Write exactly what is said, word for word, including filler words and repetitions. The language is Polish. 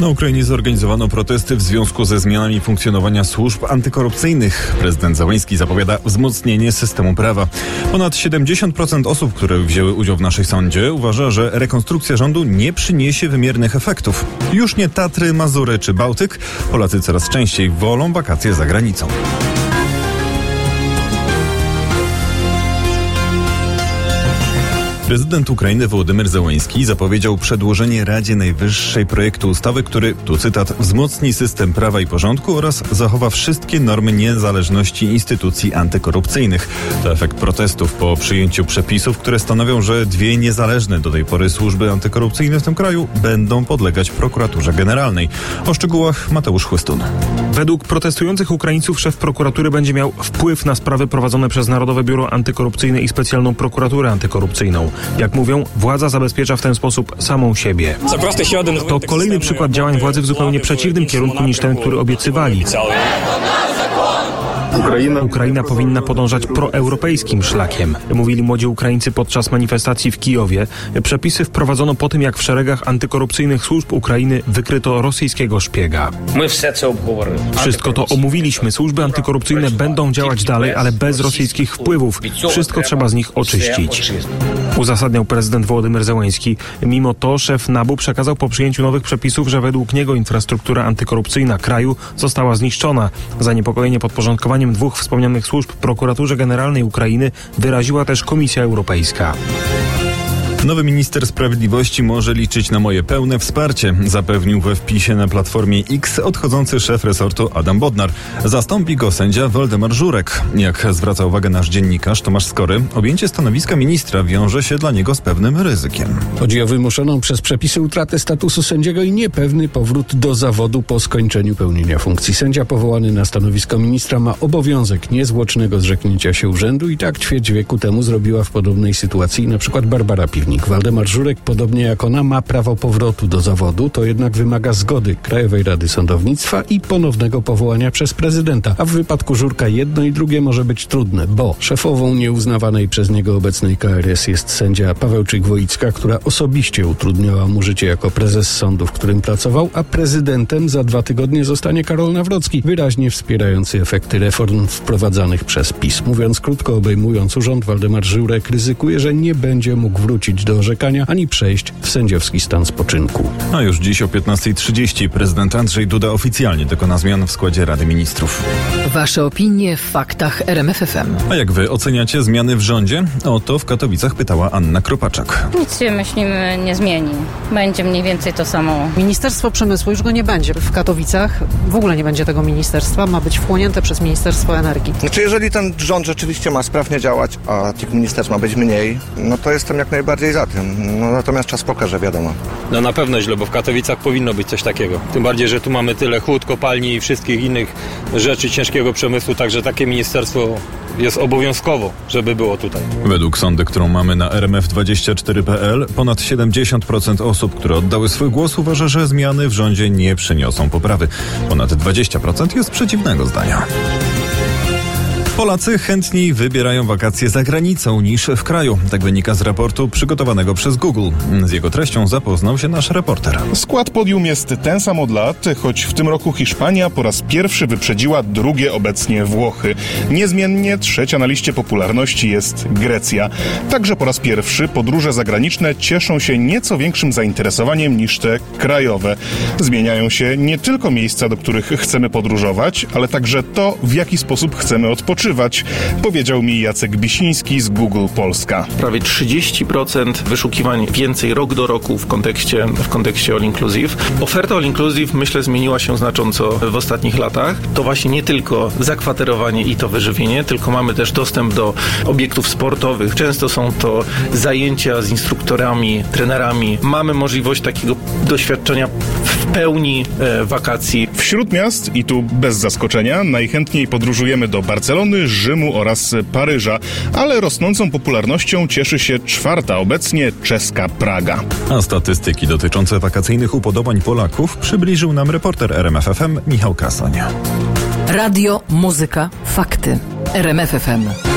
Na Ukrainie zorganizowano protesty w związku ze zmianami funkcjonowania służb antykorupcyjnych. Prezydent Zełenski zapowiada wzmocnienie systemu prawa. Ponad siedemdziesiąt procent osób, które wzięły udział w naszej sądzie, uważa, że rekonstrukcja rządu nie przyniesie wymiernych efektów. Już nie Tatry, Mazury czy Bałtyk. Polacy coraz częściej wolą wakacje za granicą. Prezydent Ukrainy Wołodymyr Zełenski zapowiedział przedłożenie Radzie Najwyższej projektu ustawy, który, tu cytat, wzmocni system prawa i porządku oraz zachowa wszystkie normy niezależności instytucji antykorupcyjnych. To efekt protestów po przyjęciu przepisów, które stanowią, że dwie niezależne do tej pory służby antykorupcyjne w tym kraju będą podlegać prokuraturze generalnej. O szczegółach Mateusz Chłystun. Według protestujących Ukraińców szef prokuratury będzie miał wpływ na sprawy prowadzone przez Narodowe Biuro Antykorupcyjne i Specjalną Prokuraturę Antykorupcyjną. Jak mówią, władza zabezpiecza w ten sposób samą siebie. To kolejny przykład działań władzy w zupełnie przeciwnym kierunku niż ten, który obiecywali. Ukraina, Ukraina powinna podążać proeuropejskim szlakiem, mówili młodzi Ukraińcy podczas manifestacji w Kijowie. Przepisy wprowadzono po tym, jak w szeregach antykorupcyjnych służb Ukrainy wykryto rosyjskiego szpiega. Wszystko to omówiliśmy. Służby antykorupcyjne będą działać dalej, ale bez rosyjskich wpływów. Wszystko trzeba z nich oczyścić. Uzasadniał prezydent Wołodymyr Zełenski. Mimo to szef N A B U przekazał po przyjęciu nowych przepisów, że według niego infrastruktura antykorupcyjna kraju została zniszczona. Zaniepokojenie podporządkowaniem dwóch wspomnianych służb prokuraturze generalnej Ukrainy wyraziła też Komisja Europejska. Nowy minister sprawiedliwości może liczyć na moje pełne wsparcie, zapewnił we wpisie na Platformie X odchodzący szef resortu Adam Bodnar. Zastąpi go sędzia Waldemar Żurek. Jak zwraca uwagę nasz dziennikarz Tomasz Skory, objęcie stanowiska ministra wiąże się dla niego z pewnym ryzykiem. Chodzi o wymuszoną przez przepisy utratę statusu sędziego i niepewny powrót do zawodu po skończeniu pełnienia funkcji. Sędzia powołany na stanowisko ministra ma obowiązek niezwłocznego zrzeknięcia się urzędu i tak ćwierć wieku temu zrobiła w podobnej sytuacji na przykład Barbara Piwnik. Waldemar Żurek, podobnie jak ona, ma prawo powrotu do zawodu, to jednak wymaga zgody Krajowej Rady Sądownictwa i ponownego powołania przez prezydenta. A w wypadku Żurka jedno i drugie może być trudne, bo szefową nieuznawanej przez niego obecnej K R S jest sędzia Pawełczyk-Woicka, która osobiście utrudniała mu życie jako prezes sądu, w którym pracował, a prezydentem za dwa tygodnie zostanie Karol Nawrocki, wyraźnie wspierający efekty reform wprowadzanych przez PiS. Mówiąc krótko, obejmując urząd, Waldemar Żurek ryzykuje, że nie będzie mógł wrócić do orzekania, ani przejść w sędziowski stan spoczynku. A już dziś o piętnastej trzydzieści prezydent Andrzej Duda oficjalnie dokona zmian w składzie Rady Ministrów. Wasze opinie w faktach R M F F M. A jak wy oceniacie zmiany w rządzie? O to w Katowicach pytała Anna Kropaczak. Nic się, myślimy, nie zmieni. Będzie mniej więcej to samo. Ministerstwo Przemysłu już go nie będzie. W Katowicach w ogóle nie będzie tego ministerstwa. Ma być wchłonięte przez Ministerstwo Energii. Znaczy, jeżeli ten rząd rzeczywiście ma sprawnie działać, a tych ministerstw ma być mniej, no to jestem jak najbardziej za tym. No, natomiast czas pokaże, wiadomo. No na pewno źle, bo w Katowicach powinno być coś takiego. Tym bardziej, że tu mamy tyle hut, kopalni i wszystkich innych rzeczy ciężkiego przemysłu, także takie ministerstwo jest obowiązkowo, żeby było tutaj. Według sondy, którą mamy na R M F dwadzieścia cztery kropka p l, ponad siedemdziesiąt procent osób, które oddały swój głos, uważa, że zmiany w rządzie nie przyniosą poprawy. Ponad dwadzieścia procent jest przeciwnego zdania. Polacy chętniej wybierają wakacje za granicą niż w kraju. Tak wynika z raportu przygotowanego przez Google. Z jego treścią zapoznał się nasz reporter. Skład podium jest ten sam od lat, choć w tym roku Hiszpania po raz pierwszy wyprzedziła drugie obecnie Włochy. Niezmiennie trzecia na liście popularności jest Grecja. Także po raz pierwszy podróże zagraniczne cieszą się nieco większym zainteresowaniem niż te krajowe. Zmieniają się nie tylko miejsca, do których chcemy podróżować, ale także to, w jaki sposób chcemy odpoczywać. Powiedział mi Jacek Bisiński z Google Polska. Prawie trzydzieści procent wyszukiwań więcej rok do roku w kontekście, w kontekście All Inclusive. Oferta All Inclusive, myślę, zmieniła się znacząco w ostatnich latach. To właśnie nie tylko zakwaterowanie i to wyżywienie, tylko mamy też dostęp do obiektów sportowych. Często są to zajęcia z instruktorami, trenerami. Mamy możliwość takiego doświadczenia w pełni e, wakacji. Wśród miast, i tu bez zaskoczenia, najchętniej podróżujemy do Barcelony, Rzymu oraz Paryża, ale rosnącą popularnością cieszy się czwarta obecnie czeska Praga. A statystyki dotyczące wakacyjnych upodobań Polaków przybliżył nam reporter R M F F M Michał Kasoń. Radio, muzyka, fakty. R M F F M.